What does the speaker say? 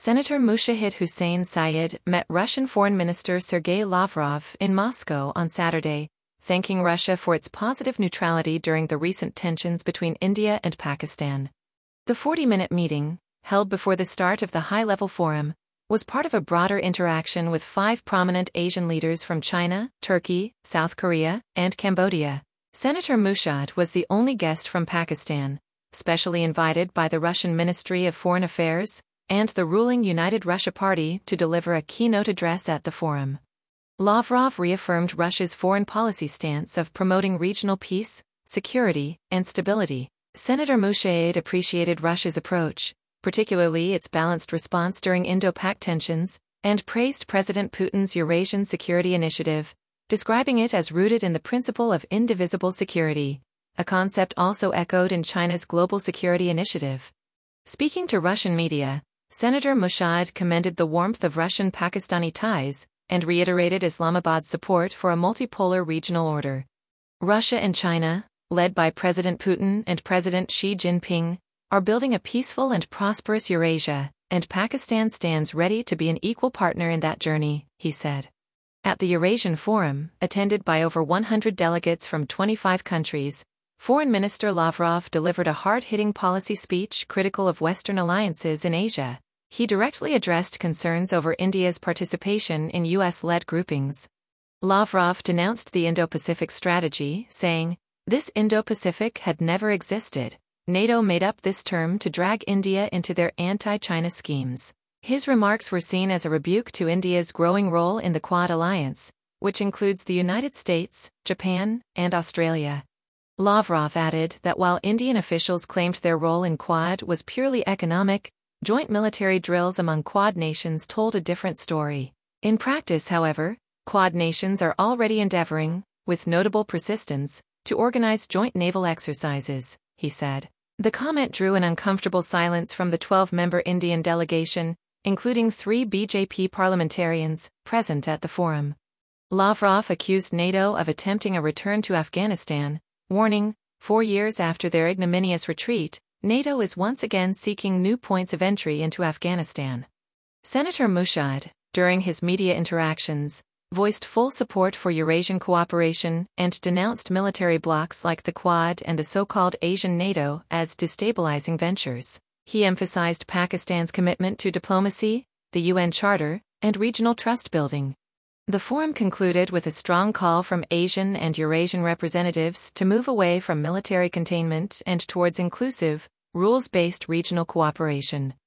Senator Mushahid Hussein Saeed met Russian Foreign Minister Sergei Lavrov in Moscow on Saturday, thanking Russia for its positive neutrality during the recent tensions between India and Pakistan. The 40-minute meeting, held before the start of the high-level forum, was part of a broader interaction with 5 prominent Asian leaders from China, Turkey, South Korea, and Cambodia. Senator Mushahid was the only guest from Pakistan, specially invited by the Russian Ministry of Foreign Affairs and the ruling United Russia Party to deliver a keynote address at the forum. Lavrov reaffirmed Russia's foreign policy stance of promoting regional peace, security, and stability. Senator Mushahid appreciated Russia's approach, particularly its balanced response during Indo-Pak tensions, and praised President Putin's Eurasian Security Initiative, describing it as rooted in the principle of indivisible security, a concept also echoed in China's Global Security Initiative. Speaking to Russian media, Senator Mushahid commended the warmth of Russian-Pakistani ties and reiterated Islamabad's support for a multipolar regional order. Russia and China, led by President Putin and President Xi Jinping, are building a peaceful and prosperous Eurasia, and Pakistan stands ready to be an equal partner in that journey, he said. At the Eurasian Forum, attended by over 100 delegates from 25 countries, Foreign Minister Lavrov delivered a hard-hitting policy speech critical of Western alliances in Asia. He directly addressed concerns over India's participation in US-led groupings. Lavrov denounced the Indo-Pacific strategy, saying, "This Indo-Pacific had never existed. NATO made up this term to drag India into their anti-China schemes." His remarks were seen as a rebuke to India's growing role in the Quad alliance, which includes the United States, Japan, and Australia. Lavrov added that while Indian officials claimed their role in Quad was purely economic, joint military drills among Quad nations told a different story. In practice, however, Quad nations are already endeavoring, with notable persistence, to organize joint naval exercises, he said. The comment drew an uncomfortable silence from the 12-member Indian delegation, including 3 BJP parliamentarians present at the forum. Lavrov accused NATO of attempting a return to Afghanistan, warning, 4 years after their ignominious retreat, NATO is once again seeking new points of entry into Afghanistan. Senator Mushahid, during his media interactions, voiced full support for Eurasian cooperation and denounced military blocs like the Quad and the so-called Asian NATO as destabilizing ventures. He emphasized Pakistan's commitment to diplomacy, the UN Charter, and regional trust building. The forum concluded with a strong call from Asian and Eurasian representatives to move away from military containment and towards inclusive, rules-based regional cooperation.